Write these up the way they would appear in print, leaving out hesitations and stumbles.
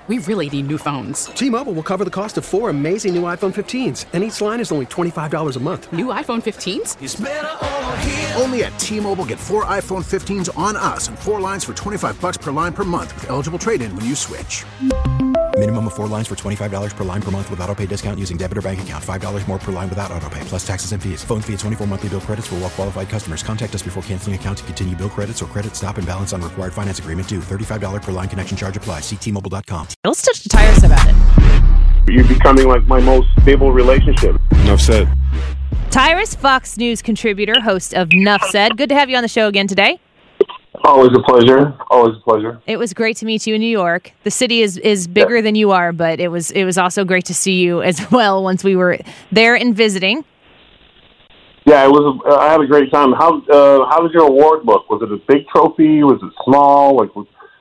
We really need new phones. T-Mobile will cover the cost of 4 amazing new iPhone 15s, and each line is only $25 a month. New iPhone 15s? It's better over here. Only at T-Mobile, get 4 iPhone 15s on us and 4 lines for $25 per line per month with eligible trade-in when you switch. Minimum of 4 lines for $25 per line per month with autopay discount using debit or bank account. $5 more per line without autopay, plus taxes and fees. Phone fee at 24 monthly bill credits for well-qualified customers. Contact us before canceling account to continue bill credits or credit stop and balance on required finance agreement due. $35 per line connection charge applies. See T-Mobile.com. Let's touch the tires about it. You're becoming like my most stable relationship. Enough said. Tyrus, Fox News contributor, host of Nuff Said. Good to have you on the show again today. Always a pleasure. Always a pleasure. It was great to meet you in New York. The city is bigger than you are, but it was also great to see you as well once we were there and visiting. Yeah, it was. I had a great time. How did your award look? Was it a big trophy? Was it small? Like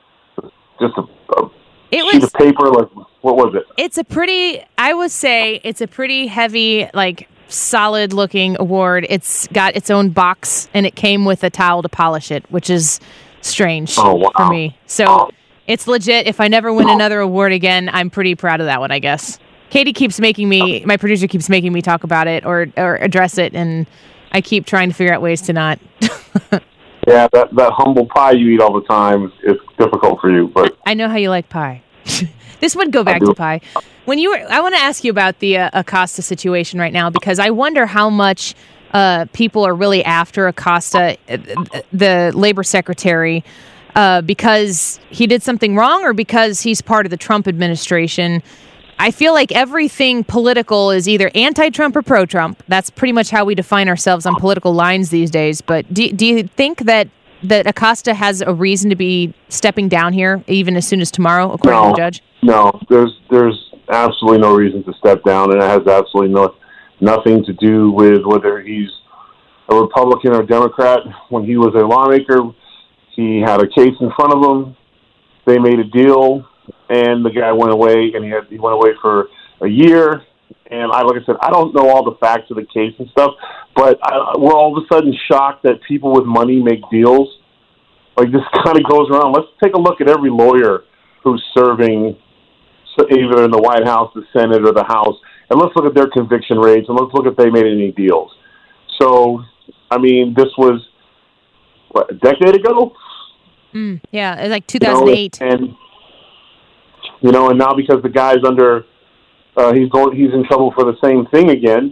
just a sheet of paper? Like what was it? It's a pretty. I would say it's a pretty heavy, like solid looking award. It's got its own box, and it came with a towel to polish it, which is strange for me. So it's legit. If I never win another award again, I'm pretty proud of that one, I guess. Katie keeps making me, my producer keeps making me talk about it or address it, and I keep trying to figure out ways to not. Yeah, that humble pie you eat all the time is difficult for you, but I know how you like pie. This would go back to pie. I want to ask you about the Acosta situation right now, because I wonder how much people are really after Acosta, the labor secretary, because he did something wrong or because he's part of the Trump administration. I feel like everything political is either anti-Trump or pro-Trump. That's pretty much how we define ourselves on political lines these days. But do you think that Acosta has a reason to be stepping down here, even as soon as tomorrow, according to the judge? No, there's absolutely no reason to step down, and it has absolutely nothing to do with whether he's a Republican or Democrat. When he was a lawmaker, he had a case in front of him. They made a deal, and the guy went away, and he went away for a year. And like I said, I don't know all the facts of the case and stuff, but we're all of a sudden shocked that people with money make deals. Like, this kind of goes around. Let's take a look at every lawyer who's serving either in the White House, the Senate, or the House, and let's look at their conviction rates, and let's look if they made any deals. So, I mean, this was, a decade ago? Yeah, it was like 2008. And now because the guy's under, he's in trouble for the same thing again,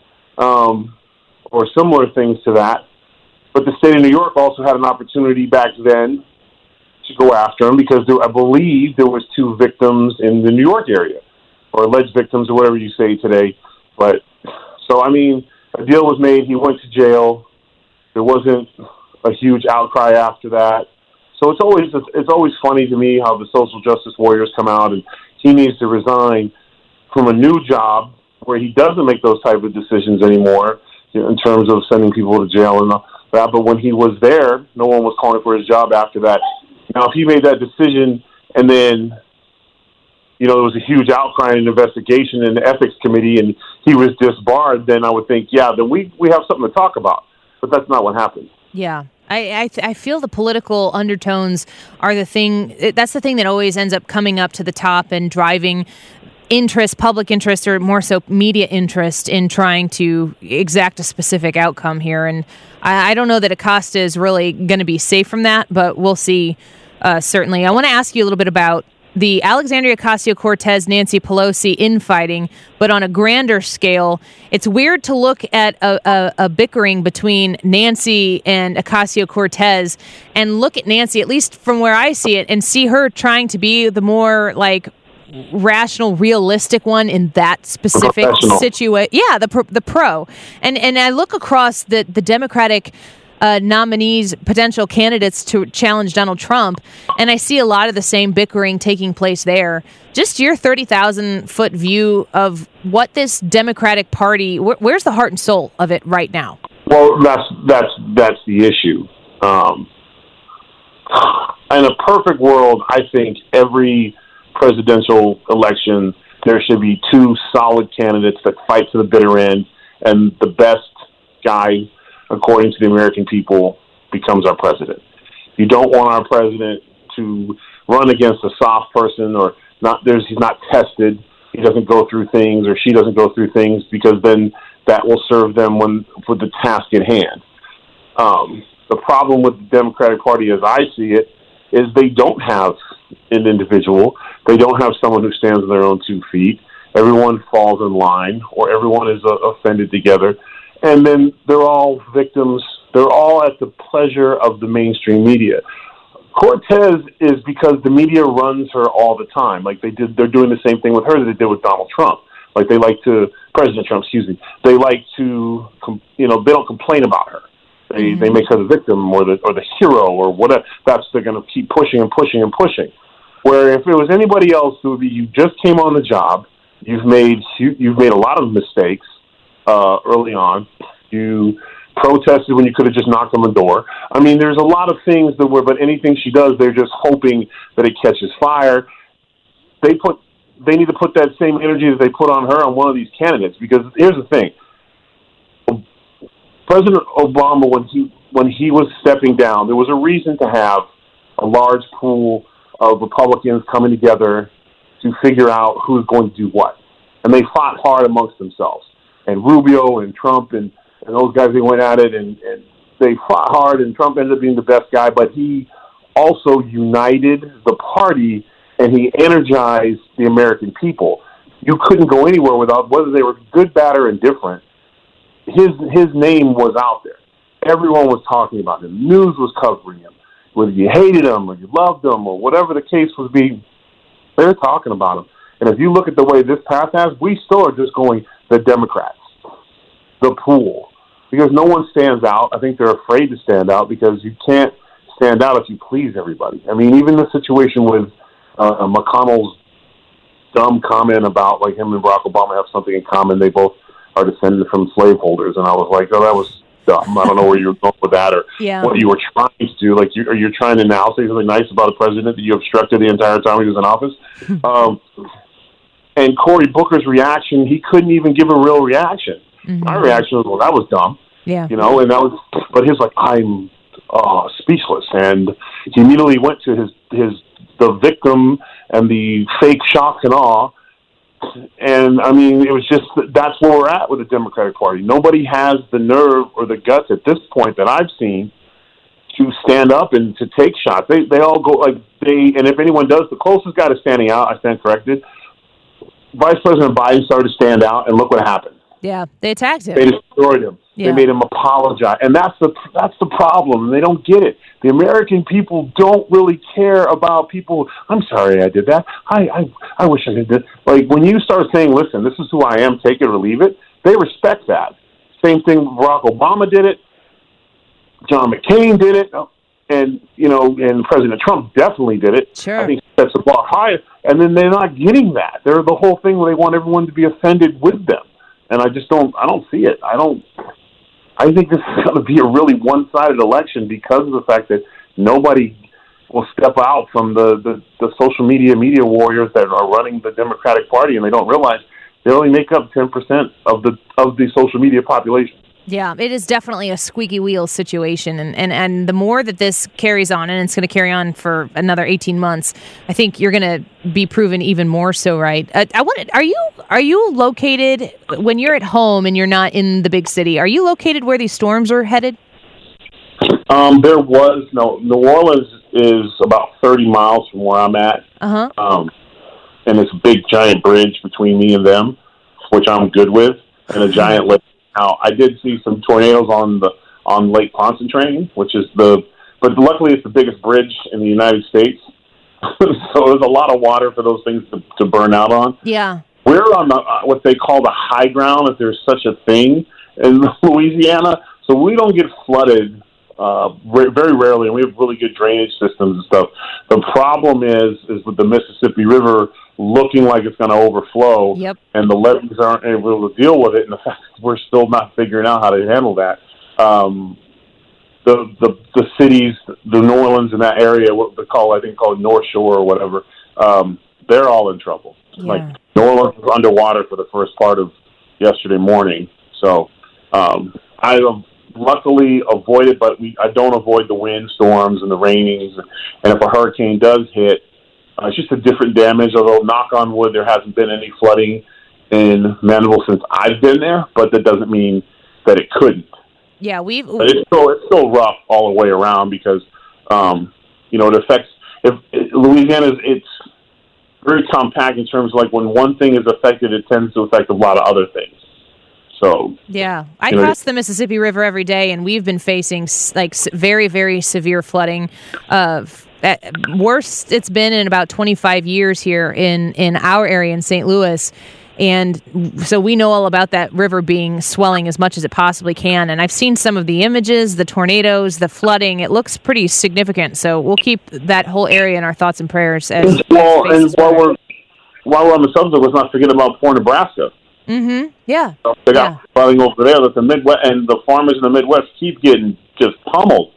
or similar things to that. But the state of New York also had an opportunity back then to go after him because I believe there was 2 victims in the New York area, or alleged victims, or whatever you say today. But so, I mean, a deal was made. He went to jail. There wasn't a huge outcry after that. So it's always funny to me how the social justice warriors come out, and he needs to resign from a new job where he doesn't make those type of decisions anymore in terms of sending people to jail and all that. But when he was there, no one was calling for his job after that. Now, if he made that decision and then, there was a huge outcry and investigation in the ethics committee and he was disbarred, then I would think, then we have something to talk about. But that's not what happened. Yeah. I feel the political undertones are the thing. That's the thing that always ends up coming up to the top and driving interest, public interest, or more so media interest in trying to exact a specific outcome here. And I don't know that Acosta is really going to be safe from that, but we'll see, certainly. I want to ask you a little bit about the Alexandria Ocasio-Cortez, Nancy Pelosi infighting, but on a grander scale. It's weird to look at a bickering between Nancy and Ocasio-Cortez and look at Nancy, at least from where I see it, and see her trying to be the more, rational, realistic one in that specific situation. Yeah, the pro. And I look across the Democratic nominees, potential candidates to challenge Donald Trump, and I see a lot of the same bickering taking place there. Just your 30,000-foot view of what this Democratic Party, where's the heart and soul of it right now? Well, that's the issue. In a perfect world, I think every presidential election, there should be 2 solid candidates that fight to the bitter end, and the best guy, according to the American people, becomes our president. You don't want our president to run against a soft person or he's not tested. He doesn't go through things, or she doesn't go through things, because then that will serve them for the task at hand. The problem with the Democratic Party, as I see it, is they don't have an individual. They don't have someone who stands on their own 2 feet. Everyone falls in line, or everyone is offended together. And then they're all victims. They're all at the pleasure of the mainstream media. Cortez is because the media runs her all the time. Like they're doing the same thing with her that they did with Donald Trump. Like President Trump, excuse me. They like to, they don't complain about her. They make her the victim or the hero or whatever. They're going to keep pushing and pushing and pushing. Where if it was anybody else, it would be, you just came on the job. You've made a lot of mistakes early on. You protested when you could have just knocked on the door. I mean, there's a lot of things but anything she does, they're just hoping that it catches fire. They need to put that same energy that they put on her on one of these candidates, because here's the thing. President Obama, when he was stepping down, there was a reason to have a large pool of Republicans coming together to figure out who's going to do what. And they fought hard amongst themselves. And Rubio and Trump and those guys, they went at it, and they fought hard, and Trump ended up being the best guy, but he also united the party, and he energized the American people. You couldn't go anywhere without, whether they were good, bad, or indifferent, his name was out there. Everyone was talking about him. News was covering him. Whether you hated him or you loved him or whatever the case was being, they were talking about him. And if you look at the way this path has, we still are just going the Democrats, the pool, because no one stands out. I think they're afraid to stand out because you can't stand out if you please everybody. I mean, even the situation with McConnell's dumb comment about, like, him and Barack Obama have something in common. They both are descended from slaveholders. And I was like, oh, that was dumb. I don't know where you were going with that, or what you were trying to do. Like, you're trying to now say something nice about a president that you obstructed the entire time he was in office. And Cory Booker's reaction, he couldn't even give a real reaction. Mm-hmm. My reaction was, well, that was dumb. Yeah. And that was, but his, like, I'm speechless. And he immediately went to the victim and the fake shock and awe. And, I mean, it was just, that's where we're at with the Democratic Party. Nobody has the nerve or the guts at this point that I've seen to stand up and to take shots. They all go, and if anyone does, the closest guy to standing out, I stand corrected, Vice President Biden started to stand out, and look what happened. Yeah, they attacked him. They destroyed him. Yeah. They made him apologize. And that's the problem. They don't get it. The American people don't really care about people. I'm sorry I did that. I wish I did that. Like, when you start saying, listen, this is who I am, take it or leave it, they respect that. Same thing, Barack Obama did it. John McCain did it. And, and President Trump definitely did it. Sure. I think that's the bar higher. And then they're not getting that. They're the whole thing where they want everyone to be offended with them. And I don't see it. I think this is going to be a really one-sided election because of the fact that nobody will step out from the social media warriors that are running the Democratic Party, and they don't realize they only make up 10% of the social media population. Yeah, it is definitely a squeaky wheel situation, and the more that this carries on, and it's going to carry on for another 18 months, I think you're going to be proven even more so right. Are you located, when you're at home and you're not in the big city, are you located where these storms are headed? New Orleans is about 30 miles from where I'm at. And it's a big giant bridge between me and them, which I'm good with, and a giant lake. Now, I did see some tornadoes on Lake Pontchartrain, but luckily it's the biggest bridge in the United States. So there's a lot of water for those things to burn out on. Yeah. We're on what they call the high ground, if there's such a thing, in Louisiana. So we don't get flooded very rarely, and we have really good drainage systems and stuff. The problem is with the Mississippi River looking like it's going to overflow, and the levees aren't able to deal with it, and the fact that we're still not figuring out how to handle that. The cities, the New Orleans in that area, what they call North Shore or whatever, they're all in trouble. Yeah. Like, New Orleans was underwater for the first part of yesterday morning. So I luckily avoided, but I don't avoid the wind storms and the rainings. And if a hurricane does hit, It's just a different damage, although knock on wood, there hasn't been any flooding in Mandeville since I've been there, but that doesn't mean that it couldn't. Yeah, but it's still rough all the way around because, it affects, Louisiana, it's very compact in terms of like when one thing is affected, it tends to affect a lot of other things. So yeah, I cross the Mississippi River every day, and we've been facing like very, very severe flooding. Worst it's been in about 25 years here in our area in St. Louis. And so we know all about that river swelling as much as it possibly can. And I've seen some of the images, the tornadoes, the flooding. It looks pretty significant. So we'll keep that whole area in our thoughts and prayers. While we're on the subject, let's not forget about poor Nebraska. Mm-hmm. Yeah. So they got flooding over there that the Midwest and the farmers in the Midwest keep getting just pummeled.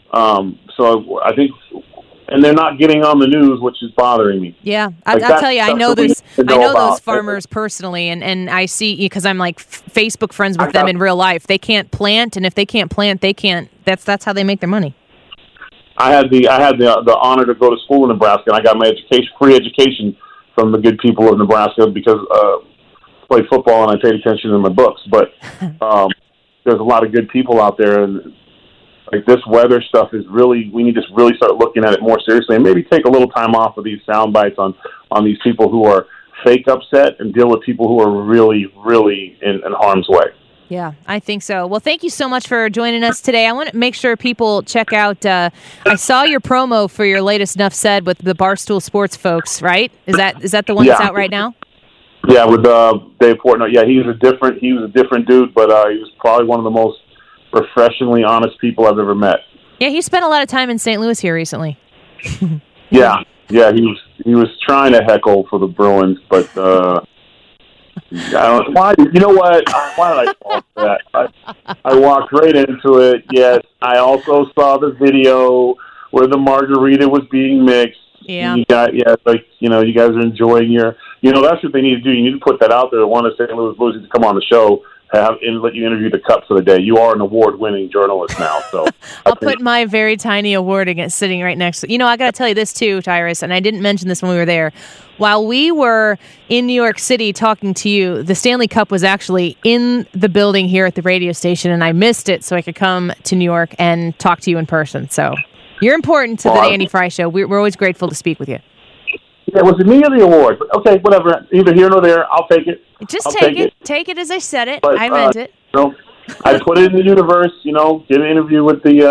So I think. And they're not getting on the news, which is bothering me. Yeah, I'll tell you, I know those farmers personally, and I see because I'm like Facebook friends with them in real life. They can't plant, and if they can't plant, they can't. That's how they make their money. I had the honor to go to school in Nebraska, and I got my free education from the good people of Nebraska because I played football and I paid attention to my books. But there's a lot of good people out there, and like this weather stuff is we need to really start looking at it more seriously and maybe take a little time off of these sound bites on these people who are fake upset and deal with people who are really, really in harm's way. Yeah, I think so. Well, thank you so much for joining us today. I want to make sure people check out, I saw your promo for your latest Nuff Said with the Barstool Sports folks, right? Is that the one that's out right now? Yeah, with Dave Portnoy. Yeah, he was a different dude, but he was probably one of the most professionally honest people I've ever met. Yeah, he spent a lot of time in St. Louis here recently. yeah, he was trying to heckle for the Bruins, but I don't. Why? You know what? Why did I fall for that? I walked right into it. Yes, I also saw the video where the margarita was being mixed. Yeah. You guys are enjoying your. That's what they need to do. You need to put that out there. Want to St. Louis Blues to come on the show. And let you interview the Cup for the day. You are an award-winning journalist now, so I'll put my very tiny award sitting right next to. I got to tell you this too, Tyrus, and I didn't mention this when we were there. While we were in New York City talking to you, the Stanley Cup was actually in the building here at the radio station, and I missed it so I could come to New York and talk to you in person. So you're important to the Andy Fry Show. We're always grateful to speak with you. Yeah, was it me or the award? But okay, whatever. Either here nor there. I'll take it. Just take it. Take it as I said it. But, I meant it. I put it in the universe. Did an interview with the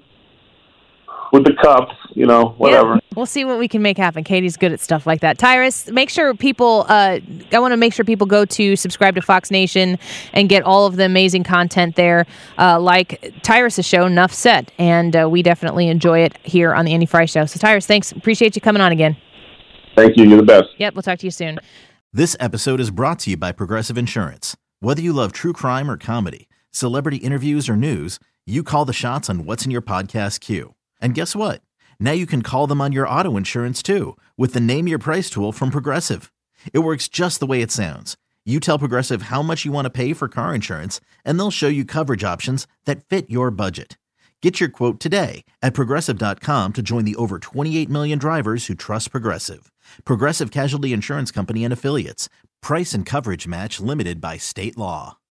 Cups. Whatever. Yeah, we'll see what we can make happen. Katie's good at stuff like that. Tyrus, make sure people. I want to make sure people go to subscribe to Fox Nation and get all of the amazing content there, like Tyrus' show, Nuff Said, and we definitely enjoy it here on the Andy Fry Show. So, Tyrus, thanks. Appreciate you coming on again. Thank you. You're the best. Yep, we'll talk to you soon. This episode is brought to you by Progressive Insurance. Whether you love true crime or comedy, celebrity interviews or news, you call the shots on what's in your podcast queue. And guess what? Now you can call them on your auto insurance too with the Name Your Price tool from Progressive. It works just the way it sounds. You tell Progressive how much you want to pay for car insurance, and they'll show you coverage options that fit your budget. Get your quote today at Progressive.com to join the over 28 million drivers who trust Progressive. Progressive Casualty Insurance Company and Affiliates. Price and coverage match limited by state law.